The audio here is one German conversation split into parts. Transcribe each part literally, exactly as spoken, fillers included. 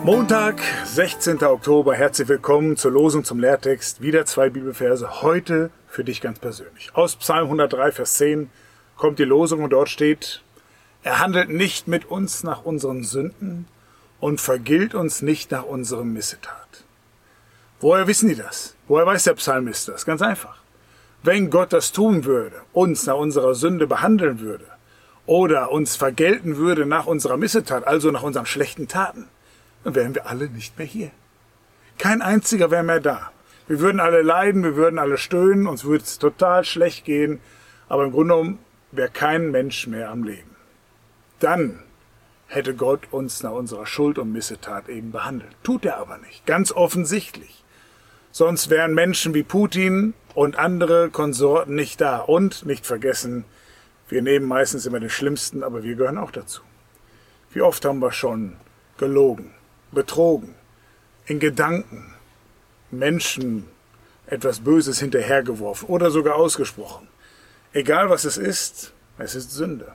Montag, sechzehnter Oktober, herzlich willkommen zur Losung zum Lehrtext. Wieder zwei Bibelverse, heute für dich ganz persönlich. Aus Psalm hundertdrei, Vers zehn kommt die Losung und dort steht: Er handelt nicht mit uns nach unseren Sünden und vergilt uns nicht nach unserem Missetat. Woher wissen die das? Woher weiß der Psalmist das? Ganz einfach. Wenn Gott das tun würde, uns nach unserer Sünde behandeln würde oder uns vergelten würde nach unserer Missetat, also nach unseren schlechten Taten, dann wären wir alle nicht mehr hier. Kein einziger wäre mehr da. Wir würden alle leiden, wir würden alle stöhnen, uns würde es total schlecht gehen, aber im Grunde genommen wäre kein Mensch mehr am Leben. Dann hätte Gott uns nach unserer Schuld und Missetat eben behandelt. Tut er aber nicht, ganz offensichtlich. Sonst wären Menschen wie Putin und andere Konsorten nicht da. Und, nicht vergessen, wir nehmen meistens immer den Schlimmsten, aber wir gehören auch dazu. Wie oft haben wir schon gelogen, betrogen, in Gedanken Menschen etwas Böses hinterhergeworfen oder sogar ausgesprochen. Egal was es ist, es ist Sünde.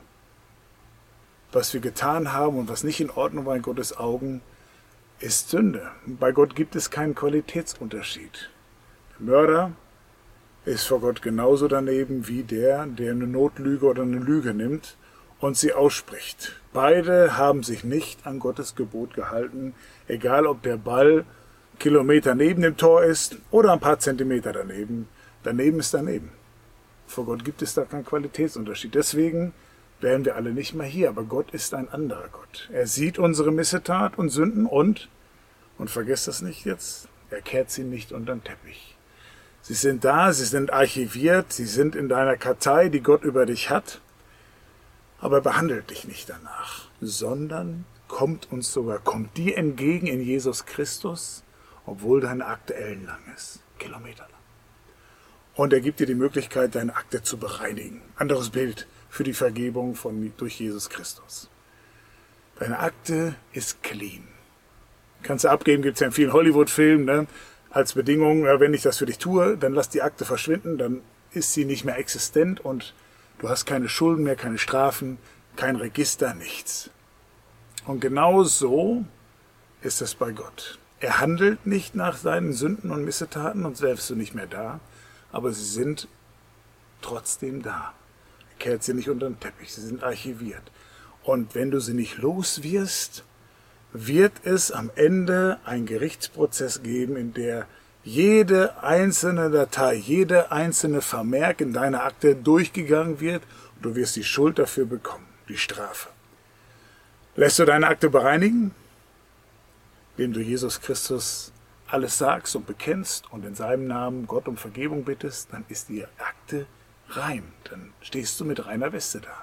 Was wir getan haben und was nicht in Ordnung war in Gottes Augen, ist Sünde. Bei Gott gibt es keinen Qualitätsunterschied. Der Mörder ist vor Gott genauso daneben wie der, der eine Notlüge oder eine Lüge nimmt und sie ausspricht. Beide haben sich nicht an Gottes Gebot gehalten, egal ob der Ball Kilometer neben dem Tor ist oder ein paar Zentimeter daneben. Daneben ist daneben. Vor Gott gibt es da keinen Qualitätsunterschied. Deswegen wären wir alle nicht mehr hier, aber Gott ist ein anderer Gott. Er sieht unsere Missetat und Sünden und, und vergesst das nicht jetzt, er kehrt sie nicht unter den Teppich. Sie sind da, sie sind archiviert, sie sind in deiner Kartei, die Gott über dich hat, aber er behandelt dich nicht danach, sondern kommt uns sogar, kommt dir entgegen in Jesus Christus, obwohl deine Akte ellenlang ist, kilometerlang. Und er gibt dir die Möglichkeit, deine Akte zu bereinigen. Anderes Bild für die Vergebung von, durch Jesus Christus. Deine Akte ist clean. Kannst du abgeben, gibt es ja in vielen Hollywood-Filmen, ne? Als Bedingung, ja, wenn ich das für dich tue, dann lass die Akte verschwinden, dann ist sie nicht mehr existent und du hast keine Schulden mehr, keine Strafen, kein Register, nichts. Und genau so ist es bei Gott. Er handelt nicht nach seinen Sünden und Missetaten und selbst du nicht mehr da, aber sie sind trotzdem da. Er kehrt sie nicht unter den Teppich, sie sind archiviert. Und wenn du sie nicht los wirst, wird es am Ende einen Gerichtsprozess geben, in der jede einzelne Datei, jede einzelne Vermerk in deiner Akte durchgegangen wird und du wirst die Schuld dafür bekommen, die Strafe. Lässt du deine Akte bereinigen, indem du Jesus Christus alles sagst und bekennst und in seinem Namen Gott um Vergebung bittest, dann ist die Akte rein. Dann stehst du mit reiner Weste da.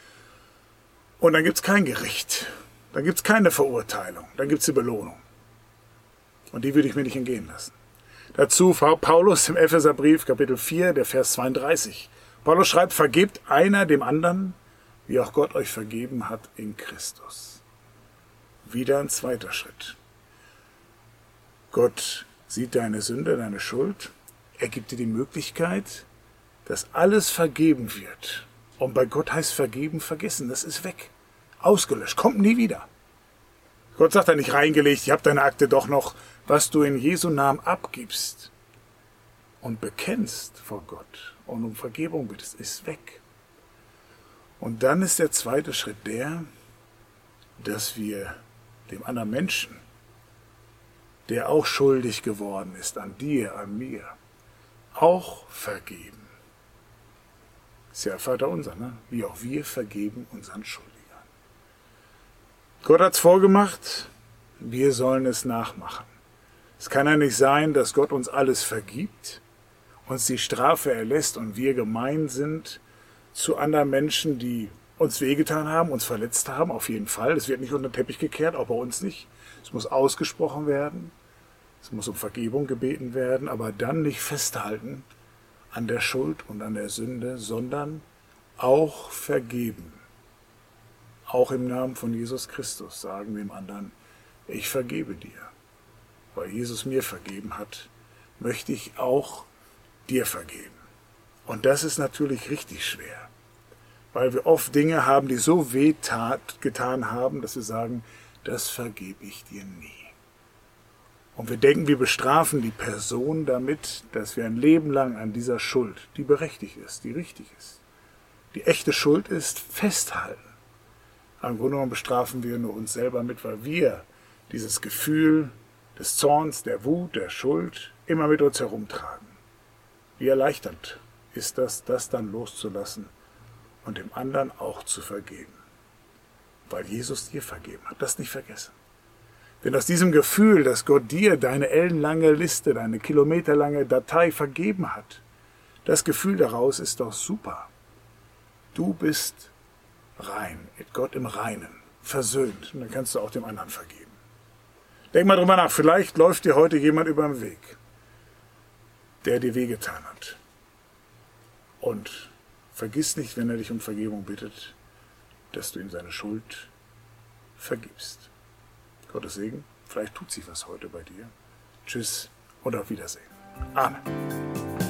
Und dann gibt es kein Gericht. Dann gibt es keine Verurteilung. Dann gibt es die Belohnung. Und die würde ich mir nicht entgehen lassen. Dazu Paulus im Epheserbrief, Kapitel vier, der Vers zweiunddreißig. Paulus schreibt, vergebt einer dem anderen, wie auch Gott euch vergeben hat in Christus. Wieder ein zweiter Schritt. Gott sieht deine Sünde, deine Schuld. Er gibt dir die Möglichkeit, dass alles vergeben wird. Und bei Gott heißt vergeben, vergessen. Das ist weg. Ausgelöscht. Kommt nie wieder. Gott sagt da nicht reingelegt, ich habe deine Akte doch noch. Was du in Jesu Namen abgibst und bekennst vor Gott und um Vergebung bittest, ist weg. Und dann ist der zweite Schritt der, dass wir dem anderen Menschen, der auch schuldig geworden ist, an dir, an mir, auch vergeben. Ist ja Vater unser, ne? Wie auch wir vergeben unseren Schuldigern. Gott hat's vorgemacht, wir sollen es nachmachen. Es kann ja nicht sein, dass Gott uns alles vergibt, uns die Strafe erlässt und wir gemein sind zu anderen Menschen, die uns wehgetan haben, uns verletzt haben, auf jeden Fall. Es wird nicht unter den Teppich gekehrt, auch bei uns nicht. Es muss ausgesprochen werden, es muss um Vergebung gebeten werden, aber dann nicht festhalten an der Schuld und an der Sünde, sondern auch vergeben. Auch im Namen von Jesus Christus sagen wir dem anderen, ich vergebe dir. Weil Jesus mir vergeben hat, möchte ich auch dir vergeben. Und das ist natürlich richtig schwer, weil wir oft Dinge haben, die so weh tat, getan haben, dass wir sagen, das vergebe ich dir nie. Und wir denken, wir bestrafen die Person damit, dass wir ein Leben lang an dieser Schuld, die berechtigt ist, die richtig ist, die echte Schuld ist, festhalten. Aber im Grunde genommen bestrafen wir nur uns selber mit, weil wir dieses Gefühl des Zorns, der Wut, der Schuld immer mit uns herumtragen. Wie erleichternd ist das, das dann loszulassen und dem anderen auch zu vergeben. Weil Jesus dir vergeben hat. Das nicht vergessen. Denn aus diesem Gefühl, dass Gott dir deine ellenlange Liste, deine kilometerlange Datei vergeben hat, das Gefühl daraus ist doch super. Du bist rein, mit Gott im Reinen, versöhnt. Und dann kannst du auch dem anderen vergeben. Denk mal drüber nach, vielleicht läuft dir heute jemand über den Weg, der dir wehgetan hat. Und vergiss nicht, wenn er dich um Vergebung bittet, dass du ihm seine Schuld vergibst. Gottes Segen, vielleicht tut sich was heute bei dir. Tschüss und auf Wiedersehen. Amen.